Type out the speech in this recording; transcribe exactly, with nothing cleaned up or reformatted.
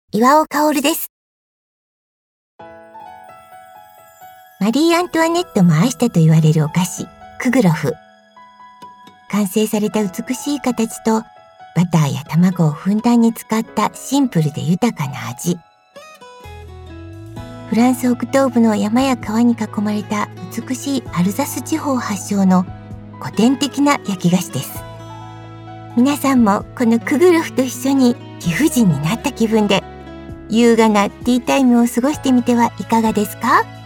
岩尾薫です。マリー・アントワネットも愛したと言われるお菓子、クグロフ。完成された美しい形とバターや卵をふんだんに使ったシンプルで豊かな味。フランス北東部の山や川に囲まれた美しいアルザス地方発祥の古典的な焼き菓子です。皆さんもこのクグロフと一緒に貴婦人になった気分で優雅なティータイムを過ごしてみてはいかがですか？